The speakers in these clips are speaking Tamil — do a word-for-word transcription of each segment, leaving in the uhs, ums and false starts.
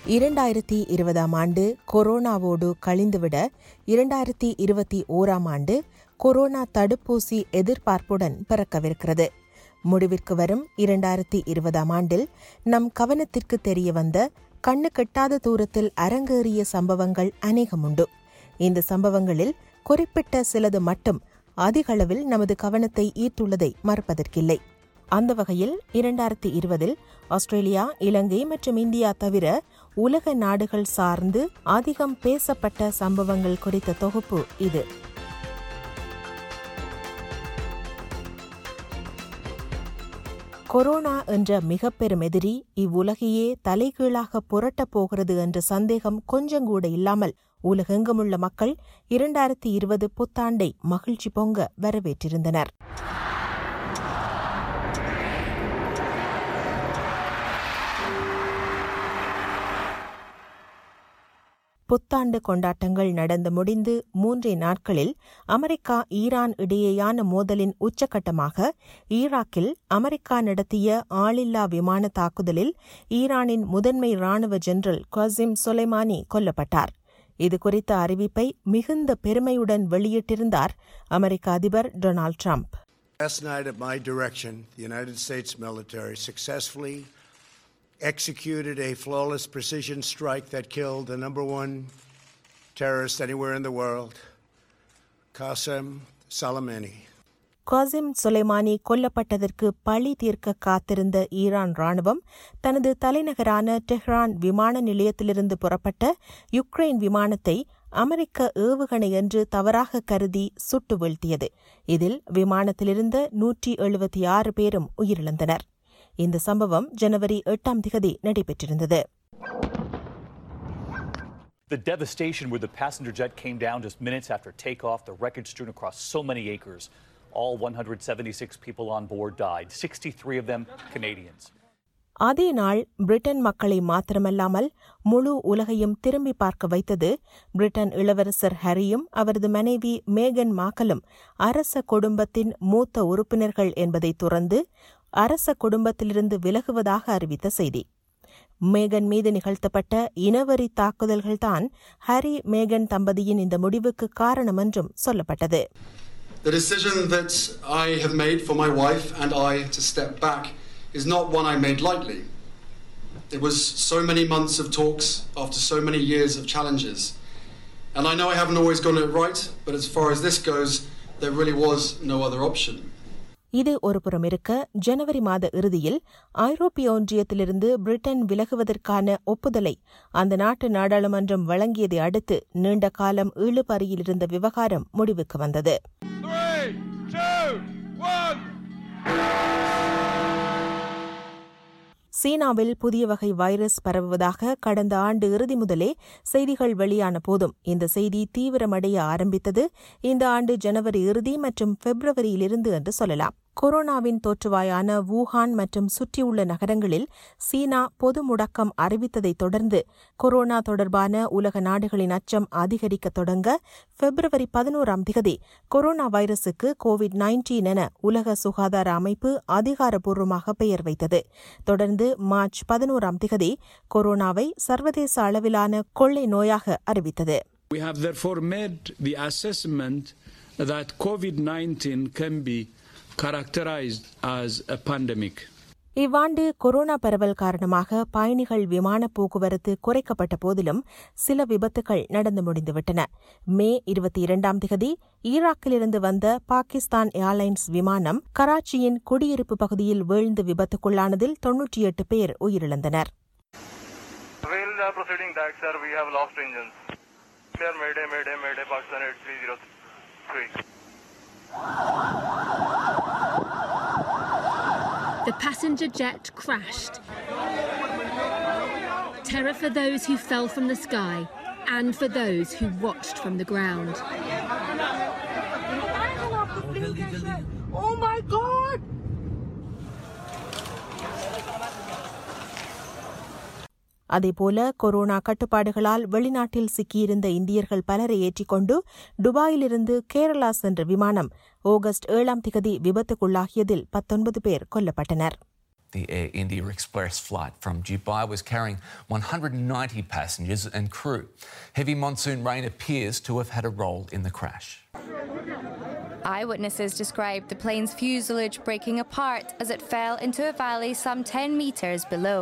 இரண்டாயிரத்தி இருபதாம் ஆண்டு கொரோனாவோடு கழிந்துவிட இரண்டாயிரத்தி இருபத்தி ஓராம் ஆண்டு கொரோனா தடுப்பூசி எதிர்பார்ப்புடன் பிறக்கவிருக்கிறது. முடிவிற்கு வரும் இரண்டாயிரத்தி இருபதாம் ஆண்டில் நம் கவனத்திற்கு தெரிய வந்த கண்ணு கெட்டாத தூரத்தில் அரங்கேறிய சம்பவங்கள் அநேகமுண்டு. இந்த சம்பவங்களில் குறிப்பிட்ட சிலது மட்டும் அதிகளவில் நமது கவனத்தை ஈர்த்துள்ளதை மறுப்பதற்கில்லை. அந்த வகையில் இரண்டாயிரத்தி இருபதில் ஆஸ்திரேலியா, இலங்கை மற்றும் இந்தியா தவிர உலக நாடுகள் சார்ந்து அதிகம் பேசப்பட்ட சம்பவங்கள் குறித்த தொகுப்பு இது. கொரோனா என்ற மிக பெரும் எதிரி இவ்வுலகையே தலைகீழாக புரட்டப் போகிறது என்ற சந்தேகம் கொஞ்சங்கூட இல்லாமல் உலகெங்குமுள்ள மக்கள் இரண்டாயிரத்தி இருபது புத்தாண்டை மகிழ்ச்சி பொங்க வரவேற்றிருந்தனர். புத்தாண்டு கொண்டாட்டங்கள் நடந்து முடிந்து மூன்றே நாட்களில் அமெரிக்கா ஈரான் இடையேயான மோதலின் உச்சகட்டமாக ஈராக்கில் அமெரிக்கா நடத்திய ஆளில்லா விமான தாக்குதலில் ஈரானின் முதன்மை ராணுவ ஜெனரல் காசிம் சொலைமானி கொல்லப்பட்டார். இது குறித்த அறிவிப்பை மிகுந்த பெருமையுடன் வெளியிட்டிருந்தார் அமெரிக்க அதிபர் Donald Trump. Last night at my direction, the United States military successfully executed a flawless precision strike that killed the number one terrorist anywhere in the world, Qasem Soleimani. Qasem Soleimani கொல்லப்பட்டதற்கு பழி தீர்க்க காத்திருந்த ஈரான் ராணுவம் தனது தலைநகரான டெஹ்ரான் விமான நிலையத்திலிருந்து புறப்பட்ட யுக்ரைன் விமானத்தை அமெரிக்க ஏவுகணை என்று தவறாக கருதி சுட்டு வீழ்த்தியது. இதில் விமானத்திலிருந்த நூற்றி எழுபத்தி ஆறு பேரும் உயிரிழந்தனர். இந்த சம்பவம் ஜனவரி எட்டாம் திகதி நடைபெற்றிருந்தது. The devastation where the passenger jet came down just minutes after takeoff, the wreckage strewn across so many acres. All one hundred seventy-six people on board died, sixty-three of them Canadians. அதே நாள் பிரிட்டன் மக்களை மாத்திரமல்லாமல் முழு உலகையும் திரும்பி பார்க்க வைத்தது பிரிட்டன் இளவரசர் ஹரியும் அவரது மனைவி மேகன் மார்கலும் அரச குடும்பத்தின் மூத்த உறுப்பினர்கள் என்பதை துறந்து அரச குடும்பத்திலிருந்து விலகுவதாக அறிவித்த செய்தி. மேகன் மீது நிகழ்த்தப்பட்ட இனவெறி தாக்குதல்கள்தான் ஹரி மேகன் தம்பதியின் இந்த முடிவுக்கு காரணம் என்றும் சொல்லப்பட்டது. The decision that I have made for my wife and I to step back is not one I made lightly. It was so many months of talks after so many years of challenges. And I know I haven't always gotten it right, but as far as this goes, there really was no other option. இது ஒருபுறம் இருக்க, ஜனவரி மாத இறுதியில் ஐரோப்பிய ஒன்றியத்திலிருந்து பிரிட்டன் விலகுவதற்கான ஒப்புதலை அந்த நாட்டு நாடாளுமன்றம் வழங்கியதை அடுத்து நீண்ட காலம் இழுபறியில் இருந்த விவகாரம் முடிவுக்கு வந்தது. சீனாவில் புதிய வகை வைரஸ் பரவுவதாக கடந்த ஆண்டு இறுதி முதலே செய்திகள் வெளியான போதும் இந்த செய்தி தீவிரமடைய ஆரம்பித்தது இந்த ஆண்டு ஜனவரி இறுதி மற்றும் பிப்ரவரியிலிருந்து என்று சொல்லலாம். கொரோனாவின் தோற்றுவாயான வூஹான் மற்றும் சுற்றியுள்ள நகரங்களில் சீனா பொது முடக்கம் அறிவித்ததைத் தொடர்ந்து கொரோனா தொடர்பான உலக நாடுகளின் அச்சம் அதிகரிக்க தொடங்க பிப்ரவரி பதினோராம் திகதி கொரோனா வைரசுக்கு கோவிட் நைன்டீன் என உலக சுகாதார அமைப்பு அதிகாரப்பூர்வமாக பெயர் வைத்தது. தொடர்ந்து மார்ச் பதினோராம் திகதி கொரோனாவை சர்வதேச அளவிலான கொள்ளை நோயாக அறிவித்தது. We have therefore made the assessment that COVID nineteen can be characterized as a pandemic. இவ்வாண்டு கொரோனா பரவல் காரணமாக பயணிகள் விமான போக்குவரத்து குறைக்கப்பட்ட போதிலும் சில விபத்துகள் நடந்து முடிந்துவிட்டன. மே இருபத்தி இரண்டாம் திகதி ஈராக்கிலிருந்து வந்த பாகிஸ்தான் ஏர்லைன்ஸ் விமானம் கராச்சியின் குடியிருப்பு பகுதியில் வீழ்ந்து விபத்துக்குள்ளானதில் தொன்னூற்றி எட்டு பேர் உயிரிழந்தனர். The passenger jet crashed. Terror for those who fell from the sky and for those who watched from the ground. Oh my God! அதேபோல கொரோனா கட்டுப்பாடுகளால் வெளிநாட்டில் சிக்கியிருந்த இந்தியர்கள் பலரை ஏற்றிக்கொண்டு துபாயிலிருந்து கேரளா சென்ற விமானம் ஆகஸ்ட் ஏழாம் திகதி விபத்துக்குள்ளாகியதில் பத்தொன்பது பேர் கொல்லப்பட்டனர். The Air India Express flight from Dubai was carrying one hundred ninety passengers and crew. Heavy monsoon rain appears to have had a role in the crash. Eyewitnesses described the plane's fuselage breaking apart as it fell into a valley some ten metres below.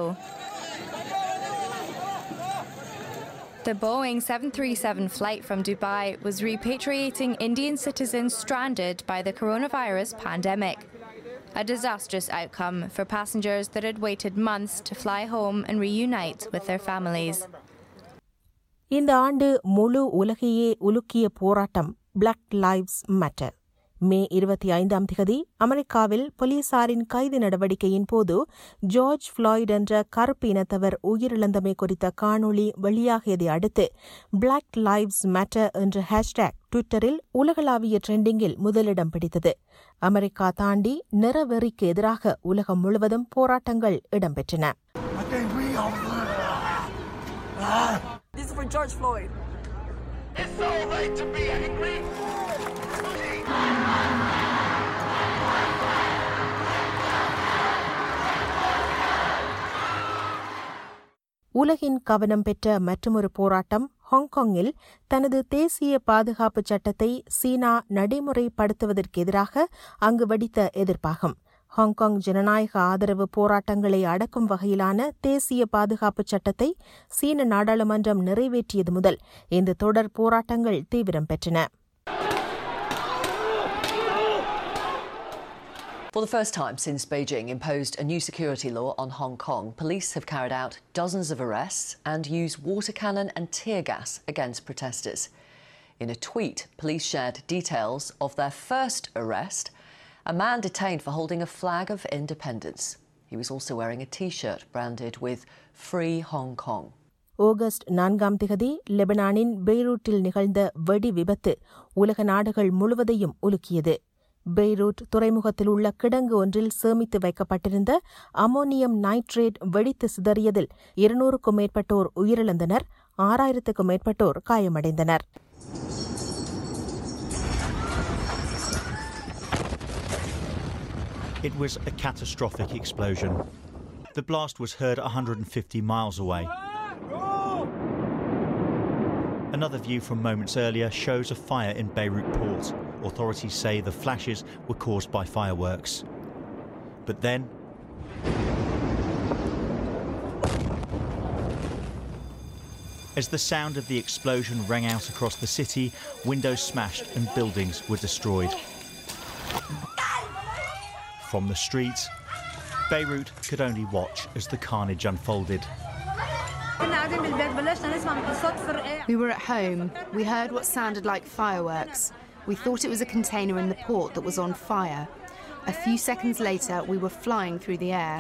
The Boeing seven thirty-seven flight from Dubai was repatriating Indian citizens stranded by the coronavirus pandemic. A disastrous outcome for passengers that had waited months to fly home and reunite with their families. இந்த ஆண்டு முழு உலகையே உலுக்கிய போராட்டம் Black Lives Matter. மே இருபத்தி ஐந்தாம் திகதி அமெரிக்காவில் போலீசாரின் கைது நடவடிக்கையின் போது ஜார்ஜ் ஃப்ளாய்ட் என்ற கருப்பு இனத்தவர் உயிரிழந்தமை குறித்த காணொளி வெளியாகியதை அடுத்து பிளாக் லைவ்ஸ் மேட்டர் என்ற ஹேஷ்டேக் ட்விட்டரில் உலகளாவிய ட்ரெண்டிங்கில் முதலிடம் பிடித்தது. அமெரிக்கா தாண்டி நிறவெறிக்கு எதிராக உலகம் முழுவதும் போராட்டங்கள் இடம்பெற்றன. This is for George Floyd. It's so late to be angry. உலகின் கவனம் பெற்ற மற்றொரு போராட்டம் ஹாங்காங்கில் தனது தேசிய பாதுகாப்பு சட்டத்தை சீனா நடைமுறைப்படுத்துவதற்கு எதிராக அங்கு வெடித்த எதிர்ப்பாகும். ஹாங்காங் ஜனநாயக ஆதரவு போராட்டங்களை அடக்கும் வகையிலான தேசிய பாதுகாப்பு சட்டத்தை சீன நாடாளுமன்றம் நிறைவேற்றியது முதல் இந்த தொடர் போராட்டங்கள் தீவிரம் பெற்றன. For the first time since Beijing imposed a new security law on Hong Kong, police have carried out dozens of arrests and used water cannon and tear gas against protesters. In a tweet, police shared details of their first arrest, a man detained for holding a flag of independence. He was also wearing a T-shirt branded with Free Hong Kong. August நான்காம் திகதி லெபனானின் பெய்ரூட்டில் நிகழ்ந்த வெடி விபத்து உலக நாடுகள் முழுவதையும் உலுக்கியது. பெய்ரூட் துறைமுகத்தில் உள்ள கிடங்கு ஒன்றில் சேமித்து வைக்கப்பட்டிருந்த அமோனியம் நைட்ரேட் வெடித்து சிதறியதில் இருநூறுக்கும் மேற்பட்டோர் உயிரிழந்தனர், ஆறாயிரத்துக்கும் மேற்பட்டோர் காயமடைந்தனர். It was a catastrophic explosion. The blast was heard one hundred fifty miles away. Another view from moments earlier shows a fire in Beirut port. Authorities say the flashes were caused by fireworks. But then, as the sound of the explosion rang out across the city, windows smashed and buildings were destroyed. From the streets, Beirut could only watch as the carnage unfolded. We were at home. We heard what sounded like fireworks. We thought it was a container in the port that was on fire. A few seconds later, we were flying through the air.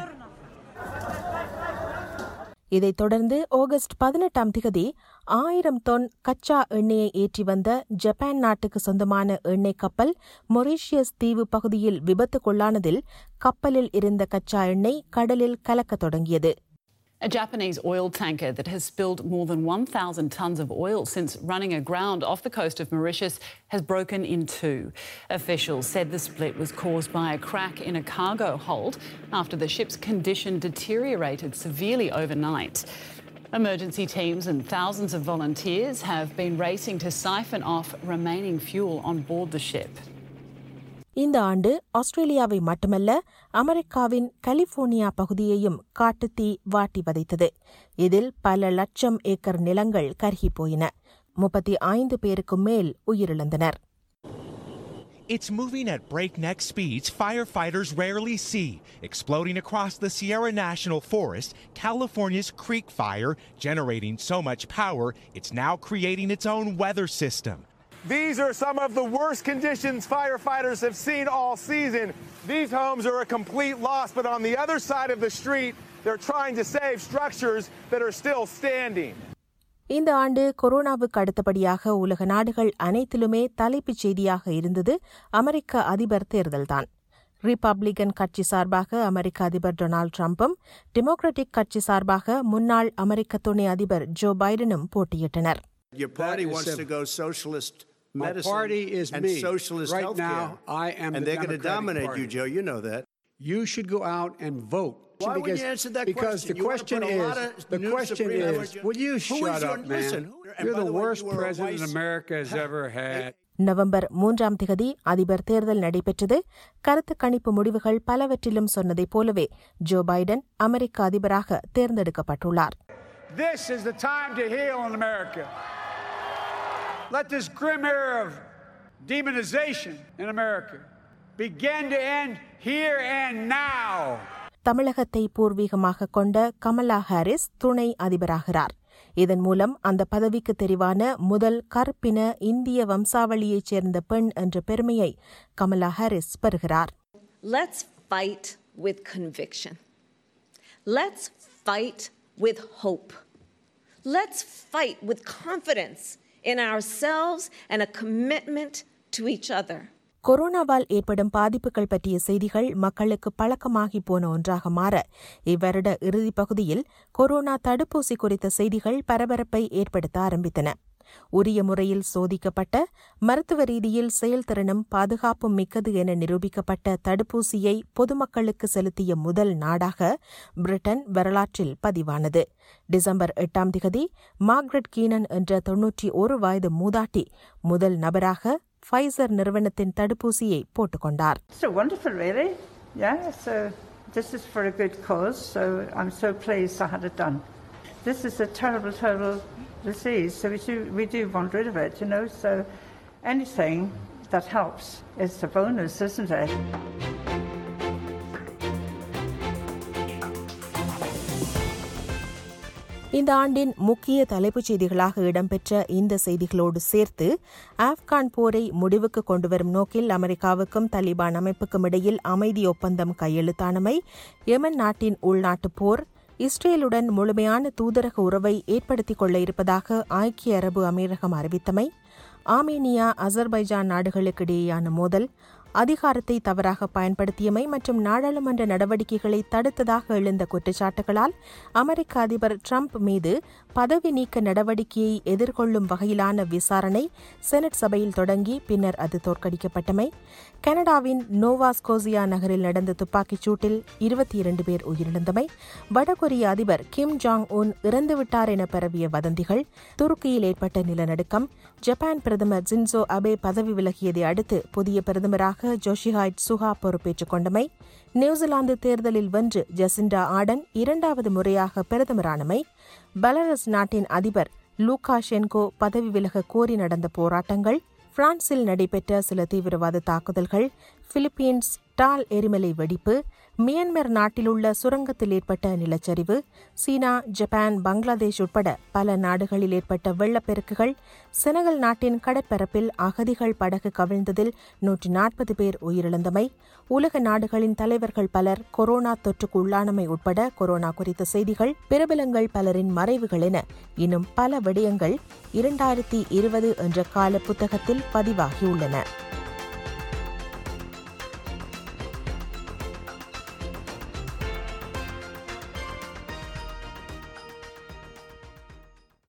இதைத் தொடர்ந்து ஆகஸ்ட் பதினெட்டாம் திகதி ஆயிரம் தொன் கச்சா எண்ணெயை ஏற்றி வந்த ஜப்பான் நாட்டுக்கு சொந்தமான எண்ணெய் கப்பல் மொரீஷியஸ் தீவு பகுதியில் விபத்துக்குள்ளானதில் கப்பலில் இருந்த கச்சா எண்ணெய் கடலில் கலக்கத் தொடங்கியது. A Japanese oil tanker that has spilled more than one thousand tonnes of oil since running aground off the coast of Mauritius has broken in two. Officials said the split was caused by a crack in a cargo hold after the ship's condition deteriorated severely overnight. Emergency teams and thousands of volunteers have been racing to siphon off remaining fuel on board the ship. இந்த ஆண்டு ஆஸ்திரேலியாவை மட்டுமல்ல அமெரிக்காவின் கலிபோர்னியா பகுதியையும் காட்டுத்தீ வாட்டி வதைத்தது. இதில் பல லட்சம் ஏக்கர் நிலங்கள் கருகிப் போயின. முப்பத்தி ஐந்து பேருக்கும் மேல் உயிரிழந்தனர். It's moving at breakneck speeds firefighters rarely see. Exploding across the Sierra National Forest, California's Creek Fire, generating so much power, it's now creating its own weather system. These are some of the worst conditions firefighters have seen all season. These homes are a complete loss, but on the other side of the street, they're trying to save structures that are still standing. இந்த ஆண்டு கொரோனாவுக்கு அடுத்தபடியாக உலக நாடுகள் அனைத்திலுமே தலைப்புச் செய்தியாக இருந்தது அமெரிக்க அதிபர் தேர்தல்தான். ரிபப்ளிகன் கட்சி சார்பாக அமெரிக்க அதிபர் டொனால்டு டிரம்பும், டெமோக்ராட்டிக் கட்சி சார்பாக முன்னாள் அமெரிக்க துணை அதிபர் ஜோ பைடனும் போட்டியிட்டனர். Your party wants to go socialist medicine My party is and me. socialist right healthcare. Now, I am and the they're going to dominate party. you, Joe. You know that. you should go out and vote. Why because, would you answer that because question? the You question wanna put a is, lot of the new question Supreme is, Court- will you Who shut is your- up, man? listen, who- and You're by the the way, worst you were a president vice- America has ever had. November மூன்றாம் திகதி அதிபர் தேர்தல் நடைபெற்றது. கருத்து கணிப்பு முடிவுகள் பலவற்றிலும் சொன்னதைப் போலவே ஜோ பைடன் அமெரிக்க அதிபராக தேர்ந்தெடுக்கப்பட்டுள்ளார். This is the time to heal in America. Let this grim era of demonization in America begin to end here and now. தமிழகத்தை பூர்வீகமாக கொண்ட கமலா ஹாரிஸ் துணை அதிபராகிறார். இதன் மூலம் அந்த பதவிக்கு தெரிவான முதல் கருப்பின இந்திய வம்சாவளியைச் சேர்ந்த பெண் என்ற பெருமையை கமலா ஹாரிஸ் பெறுகிறார். Let's fight with conviction. Let's fight with hope. Let's fight with confidence in ourselves and a commitment to each other. கொரோனாவால் ஏற்படும் பாதிப்புகள் பற்றிய செய்திகள் மக்களுக்கு பழக்கமாகி போன ஒன்றாக மாற இவ்வருட இறுதிப் பகுதியில் கொரோனா தடுப்பூசி குறித்த செய்திகள் பரபரப்பை ஏற்படுத்த ஆரம்பித்தன. உரிய முறையில் சோதிக்கப்பட்ட மருத்துவ ரீதியில் செயல்திறனும் பாதுகாப்பும் மிக்கது என நிரூபிக்கப்பட்ட தடுப்பூசியை பொதுமக்களுக்கு செலுத்திய முதல் நாடாக பிரிட்டன் வரலாற்றில் பதிவானது. டிசம்பர் எட்டாம் திகதி மார்கரெட் கீனன் என்ற தொன்னூற்றி ஒரு வயது மூதாட்டி முதல் நபராக ஃபைசர் நிறுவனத்தின் தடுப்பூசியை போட்டுக் கொண்டார். So wonderful, really. Yeah, so this is for a good cause, so I'm so pleased I had it done. This is a terrible, terrible disease, so we do, we do want rid of it, you know, so anything that helps is a bonus, isn't it? இந்த ஆண்டின் முக்கிய தலைப்புச் செய்திகளாக இடம்பெற்ற இந்த செய்திகளோடு சேர்த்து ஆப்கான் போரை முடிவுக்கு கொண்டுவரும் நோக்கில் அமெரிக்காவுக்கும் தலிபான் அமைப்புக்கும் இடையில் அமைதி ஒப்பந்தம் கையெழுத்தானமை, யெமன் நாட்டின் உள்நாட்டுப் போர், இஸ்ரேலுடன் முழுமையான தூதரக உறவை ஏற்படுத்திக் கொள்ள இருப்பதாக ஐக்கிய அரபு அமீரகம் அறிவித்தமை, ஆர்மேனியா அசர்பைஜான் நாடுகளுக்கிடையேயான மோதல், அதிகாரத்தை தவறாக பயன்படுத்தியமை மற்றும் நாடாளுமன்ற நடவடிக்கைகளை தடுத்ததாக எழுந்த குற்றச்சாட்டுகளால் அமெரிக்க அதிபர் டிரம்ப் மீது பதவி நீக்க நடவடிக்கையை எதிர்கொள்ளும் வகையிலான விசாரணை செனட் சபையில் தொடங்கி பின்னர் அது தோற்கடிக்கப்பட்டமை, கனடாவின் நோவா ஸ்கோசியா நகரில் நடந்த துப்பாக்கிச் சூட்டில் இருபத்தி இரண்டு பேர் உயிரிழந்தமை, வடகொரிய அதிபர் கிம் ஜாங் உன் இறந்துவிட்டார் என பரவிய வதந்திகள், துருக்கியில் ஏற்பட்ட நிலநடுக்கம், ஜப்பான் பிரதமர் ஜின்சோ அபே பதவி விலகியதை அடுத்து புதிய பிரதமராக ஜோஷிஹாய்ட் சுஹா பொறுப்பேற்றுக் கொண்டமை, நியூசிலாந்து தேர்தலில் வென்று ஜசிண்டா ஆர்டன் இரண்டாவது முறையாக பிரதமரானமை, பெலாரஸ் நாட்டின் அதிபர் லூகாஷென்கோ பதவி விலக கோரி நடந்த போராட்டங்கள், பிரான்சில் நடைபெற்ற சில தீவிரவாத தாக்குதல்கள், பிலிப்பீன்ஸ் டால் எரிமலை வெடிப்பு, மியான்மர் நாட்டிலுள்ள சுரங்கத்தில் ஏற்பட்ட நிலச்சரிவு, சீனா, ஜப்பான், பங்களாதேஷ் உட்பட பல நாடுகளில் ஏற்பட்ட வெள்ளப்பெருக்குகள், செனகல் நாட்டின் கடற்பரப்பில் அகதிகள் படகு கவிழ்ந்ததில் நூற்றி நாற்பது பேர் உயிரிழந்தமை, உலக நாடுகளின் தலைவர்கள் பலர் கொரோனா தொற்றுக்கு உள்ளானமை உட்பட கொரோனா குறித்த செய்திகள், பிரபலங்கள் பலரின் மறைவுகள் என இன்னும் பல விடயங்கள் இரண்டாயிரத்தி இருபது என்ற கால புத்தகத்தில் பதிவாகியுள்ளன.